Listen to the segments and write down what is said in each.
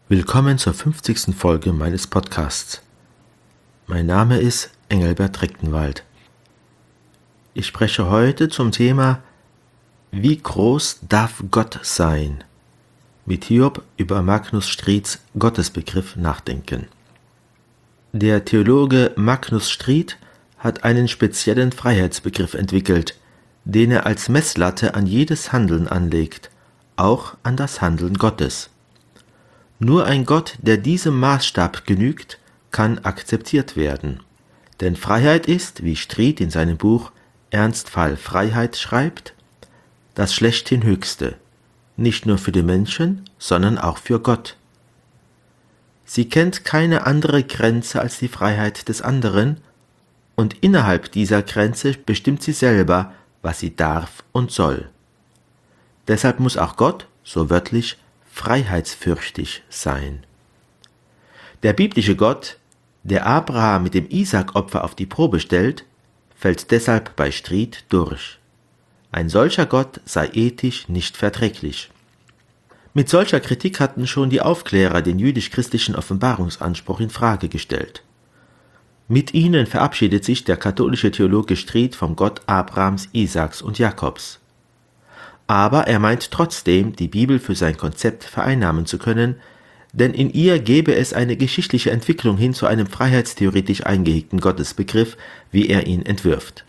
Willkommen zur 50. Folge meines Podcasts. Mein Name ist Engelbert Rechtenwald. Ich spreche heute zum Thema Wie groß darf Gott sein? Mit Hiob über Magnus Strieds Gottesbegriff nachdenken. Der Theologe Magnus Stried hat einen speziellen Freiheitsbegriff entwickelt, den er als Messlatte an jedes Handeln anlegt, auch an das Handeln Gottes. Nur ein Gott, der diesem Maßstab genügt, kann akzeptiert werden. Denn Freiheit ist, wie Stried in seinem Buch Ernstfall Freiheit schreibt, das schlechthin Höchste, nicht nur für die Menschen, sondern auch für Gott. Sie kennt keine andere Grenze als die Freiheit des anderen, und innerhalb dieser Grenze bestimmt sie selber, was sie darf und soll. Deshalb muss auch Gott, so wörtlich, freiheitsfürchtig sein. Der biblische Gott, der Abraham mit dem Isaak-Opfer auf die Probe stellt, fällt deshalb bei Stried durch. Ein solcher Gott sei ethisch nicht verträglich. Mit solcher Kritik hatten schon die Aufklärer den jüdisch-christlichen Offenbarungsanspruch in Frage gestellt. Mit ihnen verabschiedet sich der katholische Theologe Stried vom Gott Abrahams, Isaaks und Jakobs. Aber er meint trotzdem, die Bibel für sein Konzept vereinnahmen zu können, denn in ihr gebe es eine geschichtliche Entwicklung hin zu einem freiheitstheoretisch eingehegten Gottesbegriff, wie er ihn entwirft.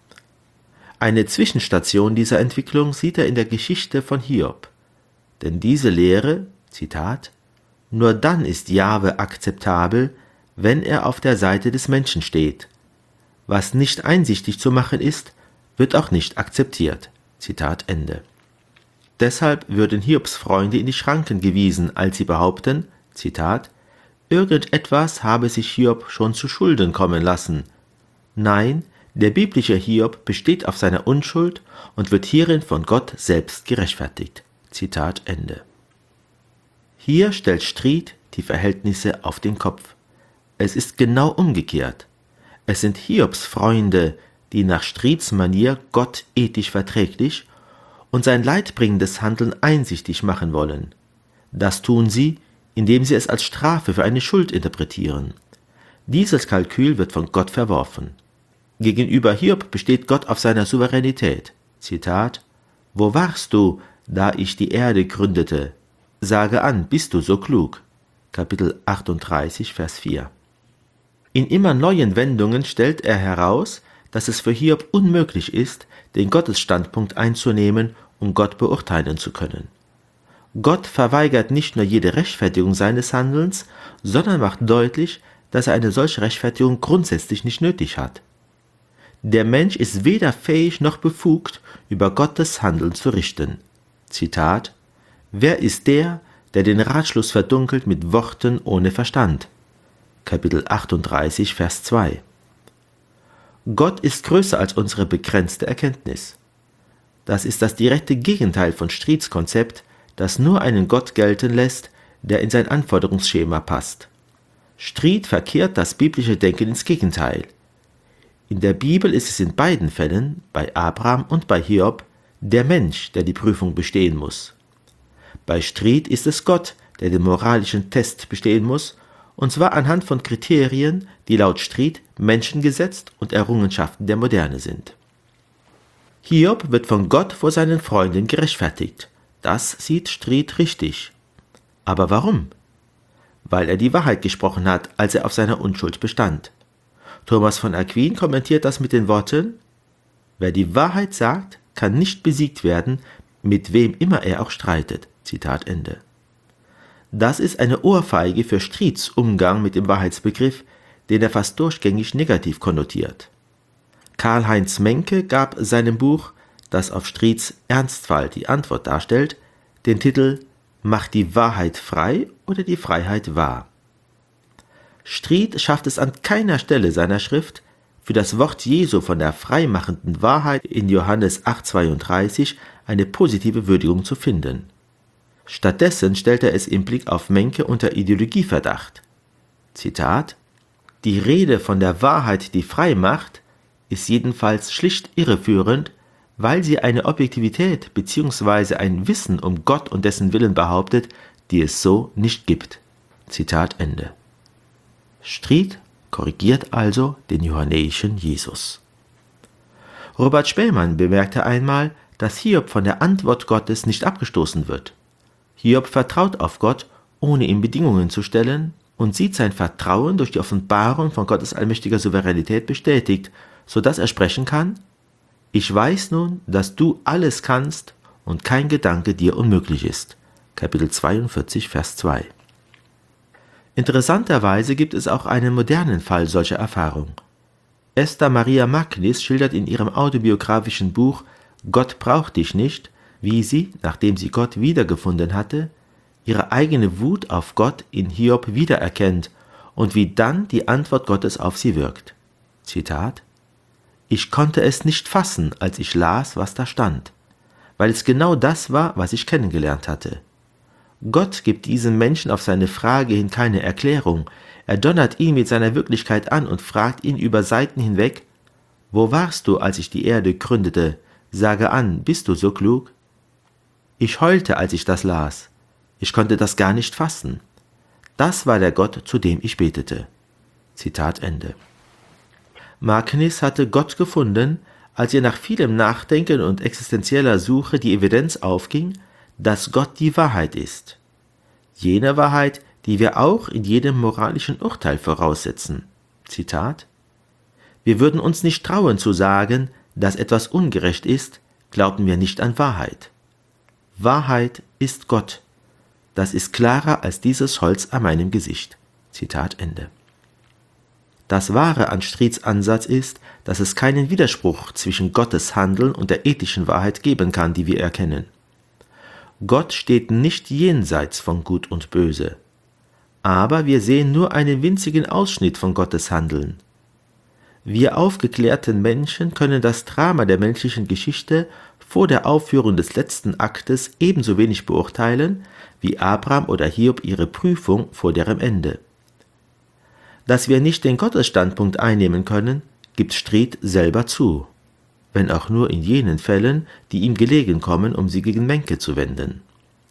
Eine Zwischenstation dieser Entwicklung sieht er in der Geschichte von Hiob. Denn diese Lehre, Zitat, nur dann ist Jahwe akzeptabel, wenn er auf der Seite des Menschen steht. Was nicht einsichtig zu machen ist, wird auch nicht akzeptiert. Zitat Ende. Deshalb würden Hiobs Freunde in die Schranken gewiesen, als sie behaupten, Zitat, irgendetwas habe sich Hiob schon zu Schulden kommen lassen. Nein, der biblische Hiob besteht auf seiner Unschuld und wird hierin von Gott selbst gerechtfertigt. Zitat Ende. Hier stellt Stried die Verhältnisse auf den Kopf. Es ist genau umgekehrt. Es sind Hiobs Freunde, die nach Strieds Manier Gott ethisch verträglich und sein leidbringendes Handeln einsichtig machen wollen. Das tun sie, indem sie es als Strafe für eine Schuld interpretieren. Dieses Kalkül wird von Gott verworfen. Gegenüber Hiob besteht Gott auf seiner Souveränität. Zitat, »Wo warst du, da ich die Erde gründete? Sage an, bist du so klug?« Kapitel 38, Vers 4. In immer neuen Wendungen stellt er heraus, dass es für Hiob unmöglich ist, den Gottesstandpunkt einzunehmen, um Gott beurteilen zu können. Gott verweigert nicht nur jede Rechtfertigung seines Handelns, sondern macht deutlich, dass er eine solche Rechtfertigung grundsätzlich nicht nötig hat. Der Mensch ist weder fähig noch befugt, über Gottes Handeln zu richten. Zitat, »Wer ist der den Ratschluss verdunkelt mit Worten ohne Verstand?« Kapitel 38, Vers 2. Gott ist größer als unsere begrenzte Erkenntnis. Das ist das direkte Gegenteil von Strieds Konzept, das nur einen Gott gelten lässt, der in sein Anforderungsschema passt. Stried verkehrt das biblische Denken ins Gegenteil. In der Bibel ist es in beiden Fällen, bei Abraham und bei Hiob, der Mensch, der die Prüfung bestehen muss. Bei Stried ist es Gott, der den moralischen Test bestehen muss, und zwar anhand von Kriterien, die laut Stried menschengesetzt und Errungenschaften der Moderne sind. Hiob wird von Gott vor seinen Freunden gerechtfertigt. Das sieht Stried richtig. Aber warum? Weil er die Wahrheit gesprochen hat, als er auf seiner Unschuld bestand. Thomas von Aquin kommentiert das mit den Worten, »Wer die Wahrheit sagt, kann nicht besiegt werden, mit wem immer er auch streitet.« Zitat Ende. Das ist eine Ohrfeige für Strieds Umgang mit dem Wahrheitsbegriff, den er fast durchgängig negativ konnotiert. Karl-Heinz Menke gab seinem Buch, das auf Strieds Ernstfall die Antwort darstellt, den Titel »Macht die Wahrheit frei oder die Freiheit wahr?« Stried schafft es an keiner Stelle seiner Schrift, für das Wort Jesu von der freimachenden Wahrheit in Johannes 8,32 eine positive Würdigung zu finden. Stattdessen stellt er es im Blick auf Menke unter Ideologieverdacht. Zitat, »Die Rede von der Wahrheit, die frei macht, ist jedenfalls schlicht irreführend, weil sie eine Objektivität bzw. ein Wissen um Gott und dessen Willen behauptet, die es so nicht gibt.« Zitat Ende. Stried korrigiert also den johannäischen Jesus. Robert Spähmann bemerkte einmal, dass Hiob von der Antwort Gottes nicht abgestoßen wird. Hiob vertraut auf Gott, ohne ihm Bedingungen zu stellen, und sieht sein Vertrauen durch die Offenbarung von Gottes allmächtiger Souveränität bestätigt, sodass er sprechen kann: Ich weiß nun, dass du alles kannst und kein Gedanke dir unmöglich ist. Kapitel 42, Vers 2. Interessanterweise gibt es auch einen modernen Fall solcher Erfahrung. Esther Maria Magnis schildert in ihrem autobiografischen Buch »Gott braucht dich nicht«, wie sie, nachdem sie Gott wiedergefunden hatte, ihre eigene Wut auf Gott in Hiob wiedererkennt und wie dann die Antwort Gottes auf sie wirkt. Zitat: Ich konnte es nicht fassen, als ich las, was da stand, weil es genau das war, was ich kennengelernt hatte. Gott gibt diesem Menschen auf seine Frage hin keine Erklärung. Er donnert ihn mit seiner Wirklichkeit an und fragt ihn über Seiten hinweg: Wo warst du, als ich die Erde gründete? Sage an, bist du so klug? Ich heulte, als ich das las. Ich konnte das gar nicht fassen. Das war der Gott, zu dem ich betete. Zitat Ende. Magnis hatte Gott gefunden, als ihr nach vielem Nachdenken und existenzieller Suche die Evidenz aufging, dass Gott die Wahrheit ist. Jene Wahrheit, die wir auch in jedem moralischen Urteil voraussetzen. Zitat: Wir würden uns nicht trauen zu sagen, dass etwas ungerecht ist, glaubten wir nicht an Wahrheit. Wahrheit ist Gott. Das ist klarer als dieses Holz an meinem Gesicht. Zitat Ende. Das Wahre an Strieds Ansatz ist, dass es keinen Widerspruch zwischen Gottes Handeln und der ethischen Wahrheit geben kann, die wir erkennen. Gott steht nicht jenseits von Gut und Böse. Aber wir sehen nur einen winzigen Ausschnitt von Gottes Handeln. Wir aufgeklärten Menschen können das Drama der menschlichen Geschichte vor der Aufführung des letzten Aktes ebenso wenig beurteilen, wie Abraham oder Hiob ihre Prüfung vor deren Ende. Dass wir nicht den Gottesstandpunkt einnehmen können, gibt Stried selber zu, wenn auch nur in jenen Fällen, die ihm gelegen kommen, um sie gegen Menke zu wenden.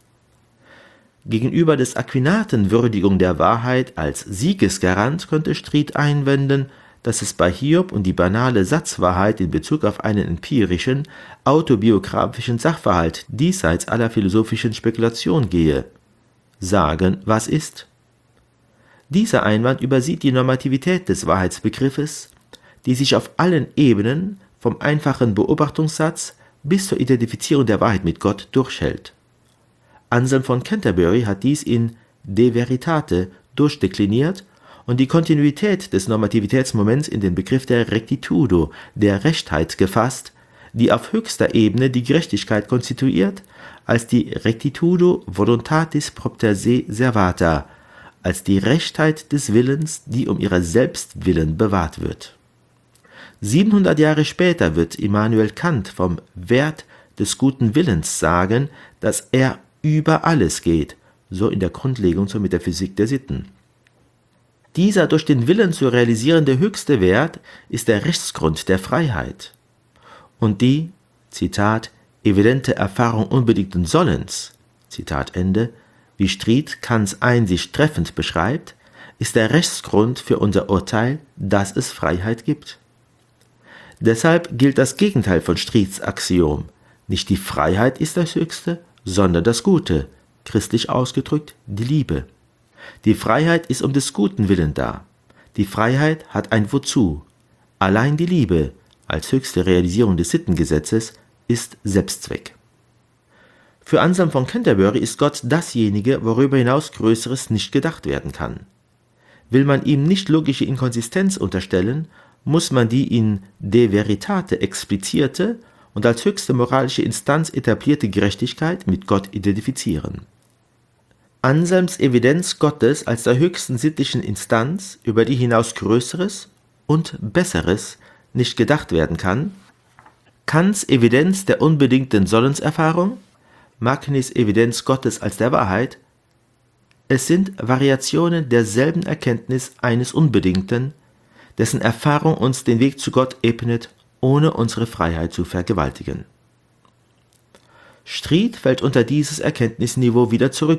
Gegenüber des Aquinaten Würdigung der Wahrheit als Siegesgarant könnte Stried einwenden, dass es bei Hiob um die banale Satzwahrheit in Bezug auf einen empirischen, autobiografischen Sachverhalt diesseits aller philosophischen Spekulation gehe. Sagen, was ist? Dieser Einwand übersieht die Normativität des Wahrheitsbegriffes, die sich auf allen Ebenen, vom einfachen Beobachtungssatz bis zur Identifizierung der Wahrheit mit Gott, durchhält. Anselm von Canterbury hat dies in De Veritate durchdekliniert und die Kontinuität des Normativitätsmoments in den Begriff der Rectitudo, der Rechtheit, gefasst, die auf höchster Ebene die Gerechtigkeit konstituiert, als die Rectitudo voluntatis propter se servata, als die Rechtheit des Willens, die um ihrer selbst willen bewahrt wird. 700 Jahre später wird Immanuel Kant vom Wert des guten Willens sagen, dass er über alles geht, so in der Grundlegung zur Metaphysik der Sitten. Dieser durch den Willen zu realisierende höchste Wert ist der Rechtsgrund der Freiheit. Und die, Zitat, evidente Erfahrung unbedingten Sollens, Zitat Ende, wie Stried Kants Einsicht treffend beschreibt, ist der Rechtsgrund für unser Urteil, dass es Freiheit gibt. Deshalb gilt das Gegenteil von Strieds Axiom. Nicht die Freiheit ist das Höchste, sondern das Gute, christlich ausgedrückt die Liebe. Die Freiheit ist um des guten Willen da. Die Freiheit hat ein Wozu. Allein die Liebe, als höchste Realisierung des Sittengesetzes, ist Selbstzweck. Für Anselm von Canterbury ist Gott dasjenige, worüber hinaus Größeres nicht gedacht werden kann. Will man ihm nicht logische Inkonsistenz unterstellen, muss man die in De Veritate explizierte und als höchste moralische Instanz etablierte Gerechtigkeit mit Gott identifizieren. Anselms Evidenz Gottes als der höchsten sittlichen Instanz, über die hinaus Größeres und Besseres nicht gedacht werden kann, Kants Evidenz der unbedingten Sollenserfahrung, Magnis Evidenz Gottes als der Wahrheit, es sind Variationen derselben Erkenntnis eines Unbedingten, dessen Erfahrung uns den Weg zu Gott ebnet, ohne unsere Freiheit zu vergewaltigen. Stried fällt unter dieses Erkenntnisniveau wieder zurück,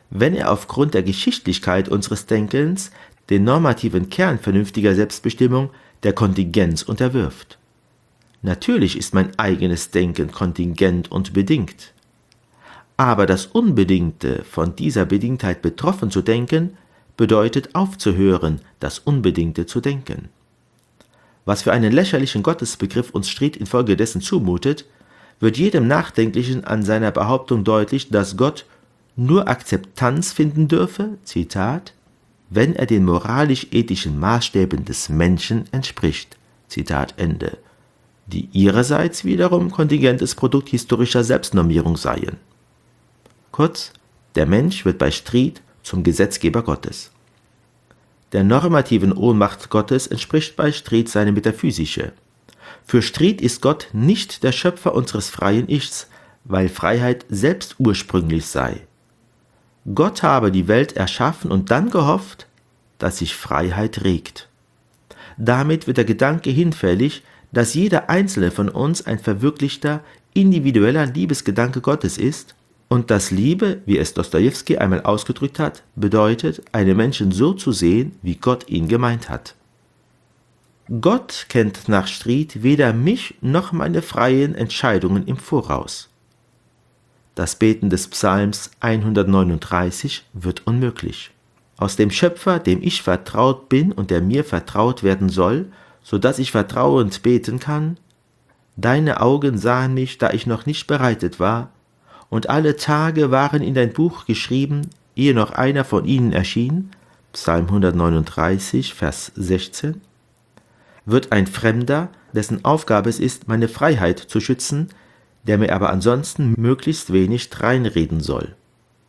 wenn er aufgrund der Geschichtlichkeit unseres Denkens den normativen Kern vernünftiger Selbstbestimmung der Kontingenz unterwirft. Natürlich ist mein eigenes Denken kontingent und bedingt. Aber das Unbedingte von dieser Bedingtheit betroffen zu denken, bedeutet aufzuhören, das Unbedingte zu denken. Was für einen lächerlichen Gottesbegriff uns Stried infolgedessen zumutet, wird jedem Nachdenklichen an seiner Behauptung deutlich, dass Gott nur Akzeptanz finden dürfe, Zitat, wenn er den moralisch-ethischen Maßstäben des Menschen entspricht, Zitat Ende, die ihrerseits wiederum kontingentes Produkt historischer Selbstnormierung seien. Kurz, der Mensch wird bei Stried zum Gesetzgeber Gottes. Der normativen Ohnmacht Gottes entspricht bei Stried seine metaphysische. Für Stried ist Gott nicht der Schöpfer unseres freien Ichs, weil Freiheit selbst ursprünglich sei. Gott habe die Welt erschaffen und dann gehofft, dass sich Freiheit regt. Damit wird der Gedanke hinfällig, dass jeder einzelne von uns ein verwirklichter, individueller Liebesgedanke Gottes ist und dass Liebe, wie es Dostojewski einmal ausgedrückt hat, bedeutet, einen Menschen so zu sehen, wie Gott ihn gemeint hat. Gott kennt nach Stried weder mich noch meine freien Entscheidungen im Voraus. Das Beten des Psalms 139 wird unmöglich. Aus dem Schöpfer, dem ich vertraut bin und der mir vertraut werden soll, so dass ich vertrauend beten kann, deine Augen sahen mich, da ich noch nicht bereitet war, und alle Tage waren in dein Buch geschrieben, ehe noch einer von ihnen erschien, Psalm 139, Vers 16, wird ein Fremder, dessen Aufgabe es ist, meine Freiheit zu schützen, der mir aber ansonsten möglichst wenig dreinreden soll.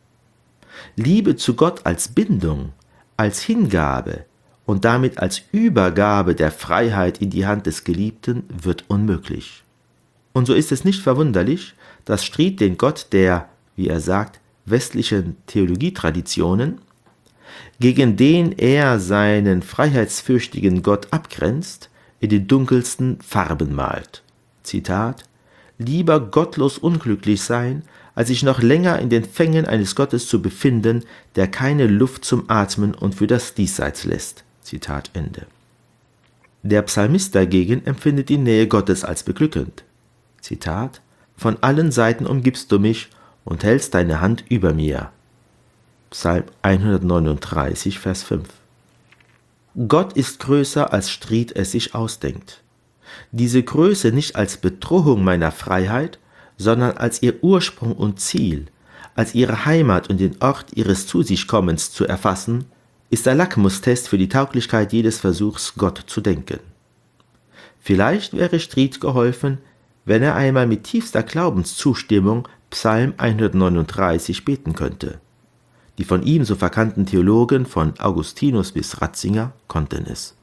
Liebe zu Gott als Bindung, als Hingabe und damit als Übergabe der Freiheit in die Hand des Geliebten wird unmöglich. Und so ist es nicht verwunderlich, dass Stried den Gott der, wie er sagt, westlichen Theologietraditionen, gegen den er seinen freiheitsfürchtigen Gott abgrenzt, in den dunkelsten Farben malt. Zitat: Lieber gottlos unglücklich sein, als sich noch länger in den Fängen eines Gottes zu befinden, der keine Luft zum Atmen und für das Diesseits lässt. Zitat Ende. Der Psalmist dagegen empfindet die Nähe Gottes als beglückend. Zitat: Von allen Seiten umgibst du mich und hältst deine Hand über mir. Psalm 139, Vers 5. Gott ist größer, als Stried es sich ausdenkt. Diese Größe nicht als Bedrohung meiner Freiheit, sondern als ihr Ursprung und Ziel, als ihre Heimat und den Ort ihres Zu-sich-Kommens zu erfassen, ist der Lackmustest für die Tauglichkeit jedes Versuchs, Gott zu denken. Vielleicht wäre Stried geholfen, wenn er einmal mit tiefster Glaubenszustimmung Psalm 139 beten könnte. Die von ihm so verkannten Theologen von Augustinus bis Ratzinger konnten es.